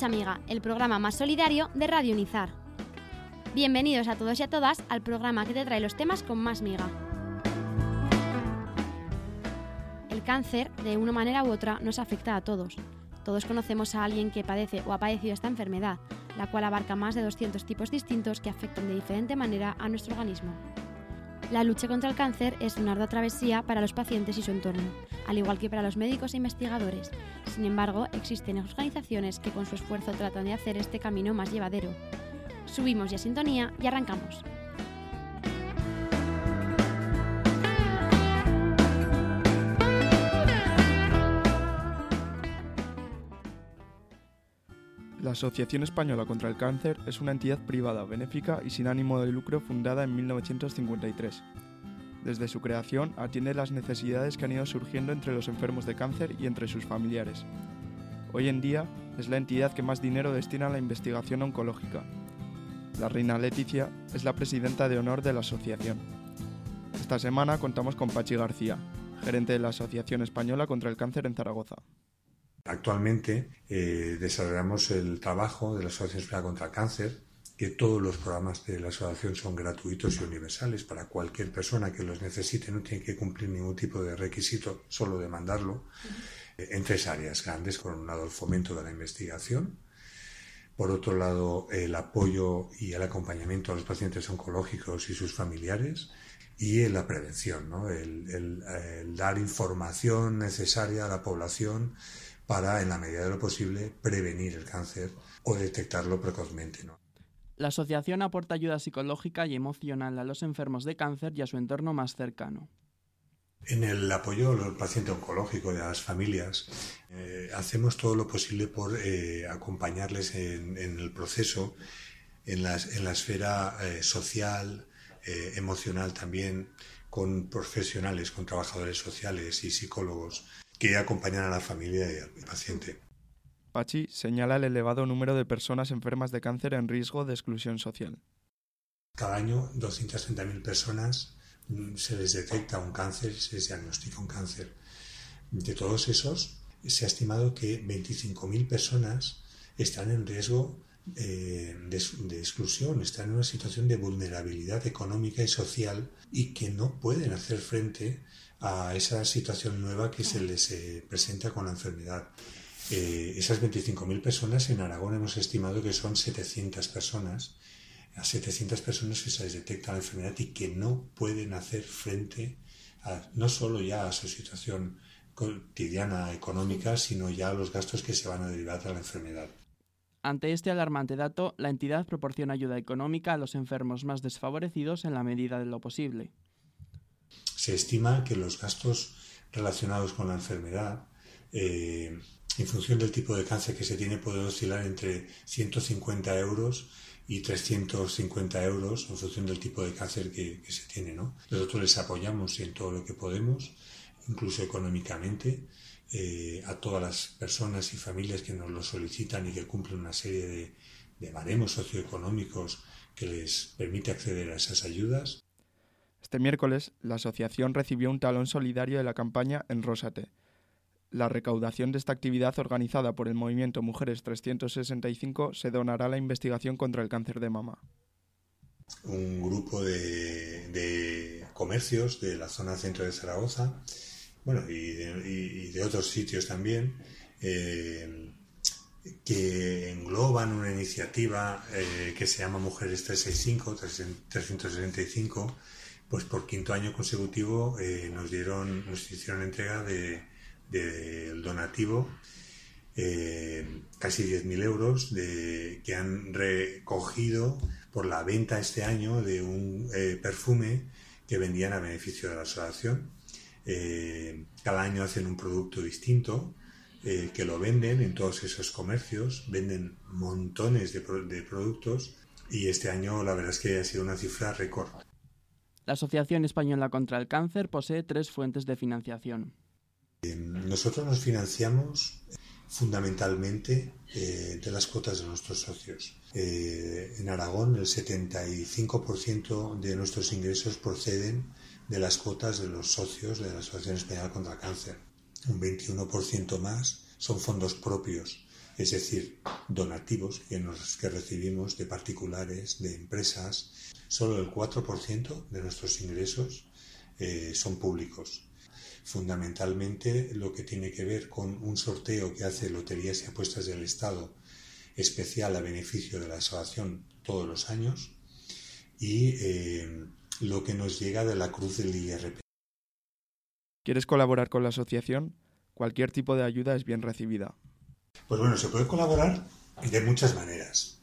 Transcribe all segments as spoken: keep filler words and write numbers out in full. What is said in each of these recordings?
Escucha Amiga, el programa más solidario de Radio Nizar. Bienvenidos a todos y a todas al programa que te trae los temas con más miga. El cáncer, de una manera u otra, nos afecta a todos. Todos conocemos a alguien que padece o ha padecido esta enfermedad, la cual abarca más de doscientos tipos distintos que afectan de diferente manera a nuestro organismo. La lucha contra el cáncer es una ardua travesía para los pacientes y su entorno, al igual que para los médicos e investigadores. Sin embargo, existen organizaciones que con su esfuerzo tratan de hacer este camino más llevadero. Subimos ya sintonía y arrancamos. La Asociación Española contra el Cáncer es una entidad privada, benéfica y sin ánimo de lucro fundada en mil novecientos cincuenta y tres. Desde su creación atiende las necesidades que han ido surgiendo entre los enfermos de cáncer y entre sus familiares. Hoy en día es la entidad que más dinero destina a la investigación oncológica. La reina Leticia es la presidenta de honor de la asociación. Esta semana contamos con Pachi García, gerente de la Asociación Española contra el Cáncer en Zaragoza. Actualmente eh, desarrollamos el trabajo de la Asociación Española contra el Cáncer, que todos los programas de la asociación son gratuitos y universales para cualquier persona que los necesite, no tiene que cumplir ningún tipo de requisito, solo demandarlo, uh-huh. en tres áreas grandes. Por un lado, el fomento de la investigación, por otro lado, el apoyo y el acompañamiento a los pacientes oncológicos y sus familiares, y la prevención, ¿no? el, el, el dar información necesaria a la población para, en la medida de lo posible, prevenir el cáncer o detectarlo precozmente, ¿no? La asociación aporta ayuda psicológica y emocional a los enfermos de cáncer y a su entorno más cercano. En el apoyo al paciente oncológico y a las familias, eh, hacemos todo lo posible por eh, acompañarles en, en el proceso, en la, en la esfera eh, social, eh, emocional también, con profesionales, con trabajadores sociales y psicólogos que acompañan a la familia y al paciente. Pachi señala el elevado número de personas enfermas de cáncer en riesgo de exclusión social. Cada año doscientas treinta mil personas se les detecta un cáncer, se les diagnostica un cáncer. De todos esos, se ha estimado que veinticinco mil personas están en riesgo eh, de, de exclusión, están en una situación de vulnerabilidad económica y social y que no pueden hacer frente a esa situación nueva que se les eh, presenta con la enfermedad. Eh, esas veinticinco mil personas en Aragón hemos estimado que son setecientas personas, a setecientas personas que se les detecta la enfermedad y que no pueden hacer frente a, no solo ya a su situación cotidiana económica, sino ya a los gastos que se van a derivar de la enfermedad. Ante este alarmante dato, la entidad proporciona ayuda económica a los enfermos más desfavorecidos en la medida de lo posible. Se estima que los gastos relacionados con la enfermedad, eh, en función del tipo de cáncer que se tiene, puede oscilar entre ciento cincuenta euros y trescientos cincuenta euros en función del tipo de cáncer que, que se tiene, ¿no? Nosotros les apoyamos en todo lo que podemos, incluso económicamente, eh, a todas las personas y familias que nos lo solicitan y que cumplen una serie de, de baremos socioeconómicos que les permite acceder a esas ayudas. Este miércoles, la asociación recibió un talón solidario de la campaña Enrósate. La recaudación de esta actividad organizada por el movimiento Mujeres trescientos sesenta y cinco se donará a la investigación contra el cáncer de mama. Un grupo de, de comercios de la zona centro de Zaragoza, bueno, y de, y de otros sitios también, eh, que engloban una iniciativa eh, que se llama Mujeres trescientos sesenta y cinco, pues por quinto año consecutivo eh, nos dieron, nos hicieron entrega de del donativo, eh, casi diez mil euros de, que han recogido por la venta este año de un eh, perfume que vendían a beneficio de la asociación. Eh, cada año hacen un producto distinto eh, que lo venden en todos esos comercios, venden montones de, pro- de productos y este año la verdad es que ha sido una cifra récord. La Asociación Española contra el Cáncer posee tres fuentes de financiación. Nosotros nos financiamos fundamentalmente eh, de las cuotas de nuestros socios. Eh, en Aragón el setenta y cinco por ciento de nuestros ingresos proceden de las cuotas de los socios de la Asociación Española contra el Cáncer. Un veintiuno por ciento más son fondos propios es decir, donativos que, nos, que recibimos de particulares, de empresas. Solo el cuatro por ciento de nuestros ingresos eh, son públicos. Fundamentalmente lo que tiene que ver con un sorteo que hace Loterías y Apuestas del Estado especial a beneficio de la asociación todos los años y eh, lo que nos llega de la cruz del I R P. ¿Quieres colaborar con la asociación? Cualquier tipo de ayuda es bien recibida. Pues bueno, se puede colaborar de muchas maneras.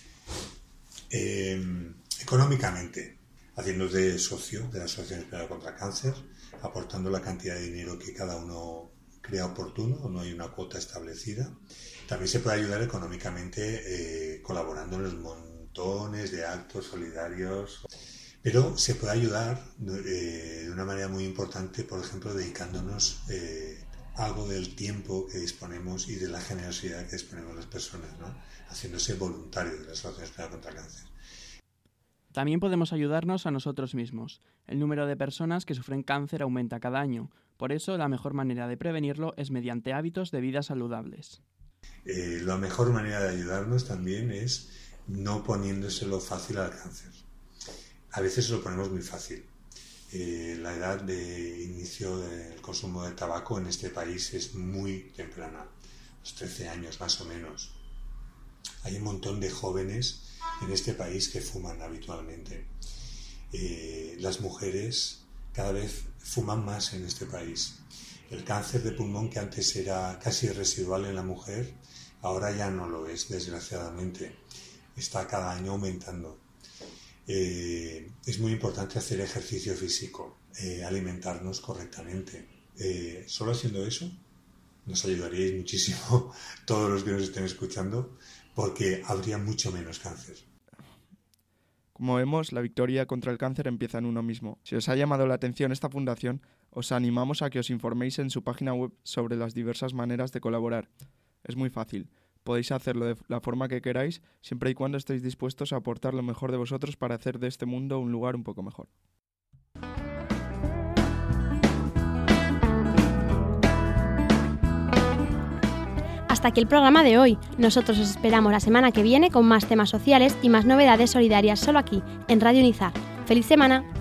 Eh, económicamente, haciendo de socio de la Asociación Española contra el Cáncer, aportando la cantidad de dinero que cada uno crea oportuno, no hay una cuota establecida. También se puede ayudar económicamente eh, colaborando en los montones de actos solidarios, pero se puede ayudar eh, de una manera muy importante, por ejemplo, dedicándonos eh, algo del tiempo que disponemos y de la generosidad que disponemos las personas, ¿no? Haciéndose voluntario de la Asociación Española contra el Cáncer. También podemos ayudarnos a nosotros mismos. El número de personas que sufren cáncer aumenta cada año. Por eso, la mejor manera de prevenirlo es mediante hábitos de vida saludables. Eh, la mejor manera de ayudarnos también es no poniéndoselo fácil al cáncer. A veces se lo ponemos muy fácil. Eh, la edad de inicio del consumo de tabaco en este país es muy temprana, los trece años más o menos. Hay un montón de jóvenes en este país que fuman habitualmente. Eh, las mujeres cada vez fuman más en este país. El cáncer de pulmón, que antes era casi residual en la mujer, ahora ya no lo es, desgraciadamente. Está cada año aumentando. Eh, es muy importante hacer ejercicio físico, eh, alimentarnos correctamente. Eh, solo haciendo eso nos ayudaríais muchísimo todos los que nos estén escuchando, porque habría mucho menos cáncer. Como vemos, la victoria contra el cáncer empieza en uno mismo. Si os ha llamado la atención esta fundación, os animamos a que os informéis en su página web sobre las diversas maneras de colaborar. Es muy fácil. Podéis hacerlo de la forma que queráis, siempre y cuando estéis dispuestos a aportar lo mejor de vosotros para hacer de este mundo un lugar un poco mejor. Hasta aquí el programa de hoy. Nosotros os esperamos la semana que viene con más temas sociales y más novedades solidarias solo aquí, en Radio Nizar. ¡Feliz semana!